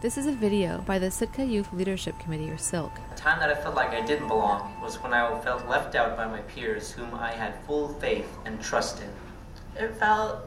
This is a video by the Sitka Youth Leadership Committee, or SILC. The time that I felt like I didn't belong was when I felt left out by my peers, whom I had full faith and trust in. It felt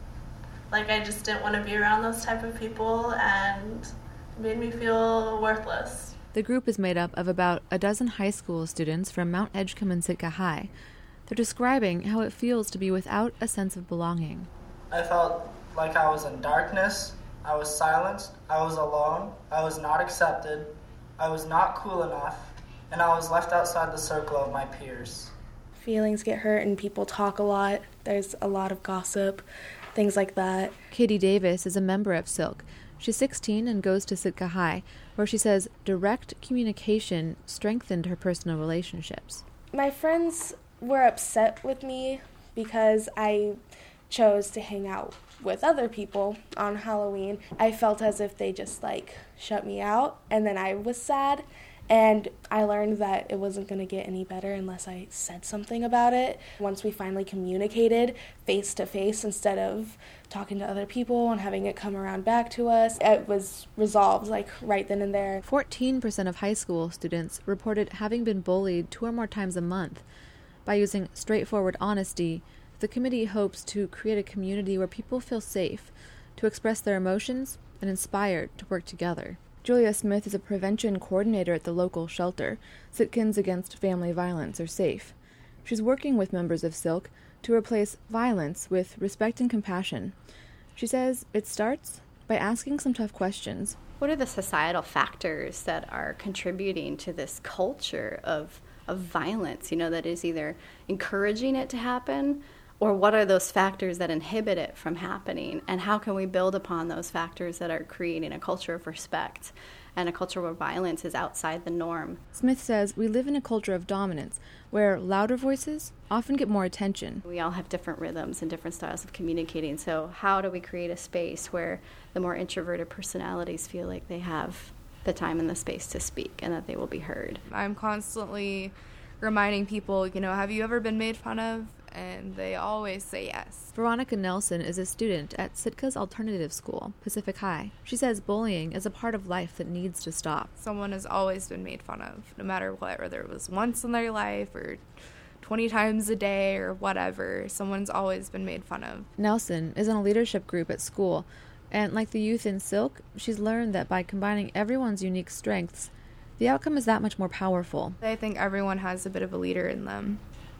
like I just didn't want to be around those type of people, and it made me feel worthless. The group is made up of about a dozen high school students from Mount Edgecombe and Sitka High. They're describing how it feels to be without a sense of belonging. I felt like I was in darkness. I was silenced, I was alone, I was not accepted, I was not cool enough, and I was left outside the circle of my peers. Feelings get hurt and people talk a lot. There's a lot of gossip, things like that. Katie Davis is a member of SILC. She's 16 and goes to Sitka High, where she says direct communication strengthened her personal relationships. My friends were upset with me because I chose to hang out with other people on Halloween. I felt as if they just shut me out, and then I was sad, and I learned that it wasn't going to get any better unless I said something about it. Once we finally communicated face to face instead of talking to other people and having it come around back to us, it was resolved right then and there. 14% of high school students reported having been bullied 2 or more times a month. By using straightforward honesty, the committee hopes to create a community where people feel safe to express their emotions and inspired to work together. Julia Smith is a prevention coordinator at the local shelter, Sitkans Against Family Violence, or SAFE. She's working with members of SILC to replace violence with respect and compassion. She says it starts by asking some tough questions. What are the societal factors that are contributing to this culture of violence, that is either encouraging it to happen, or what are those factors that inhibit it from happening? And how can we build upon those factors that are creating a culture of respect and a culture where violence is outside the norm? Smith says we live in a culture of dominance where louder voices often get more attention. We all have different rhythms and different styles of communicating. So how do we create a space where the more introverted personalities feel like they have the time and the space to speak and that they will be heard? I'm constantly reminding people, have you ever been made fun of? And they always say yes. Veronica Nelson is a student at Sitka's alternative school, Pacific High. She says bullying is a part of life that needs to stop. Someone has always been made fun of, no matter what, whether it was once in their life or 20 times a day or whatever. Someone's always been made fun of. Nelson is in a leadership group at school, and like the youth in SILC, she's learned that by combining everyone's unique strengths, the outcome is that much more powerful. I think everyone has a bit of a leader in them,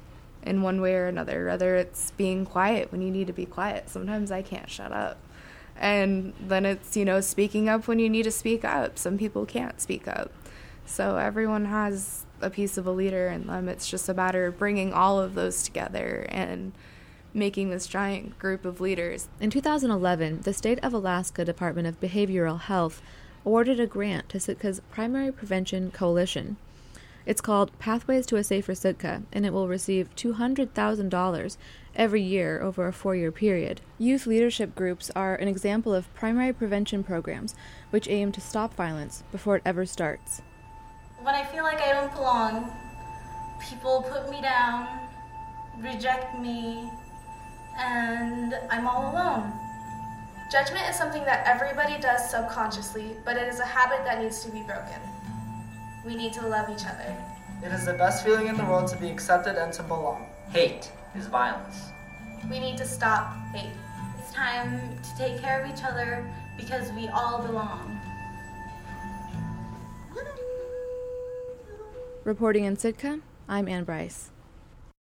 in one way or another, whether it's being quiet when you need to be quiet. Sometimes I can't shut up. And then it's, speaking up when you need to speak up. Some people can't speak up. So everyone has a piece of a leader in them. It's just a matter of bringing all of those together and making this giant group of leaders. In 2011, the State of Alaska Department of Behavioral Health awarded a grant to Sitka's Primary Prevention Coalition. It's called Pathways to a Safer Sitka, and it will receive $200,000 every year over a 4-year period. Youth leadership groups are an example of primary prevention programs which aim to stop violence before it ever starts. When I feel like I don't belong, people put me down, reject me, and I'm all alone. Judgment is something that everybody does subconsciously, but it is a habit that needs to be broken. We need to love each other. It is the best feeling in the world to be accepted and to belong. Hate is violence. We need to stop hate. It's time to take care of each other because we all belong. Reporting in Sitka, I'm Ann Bryce.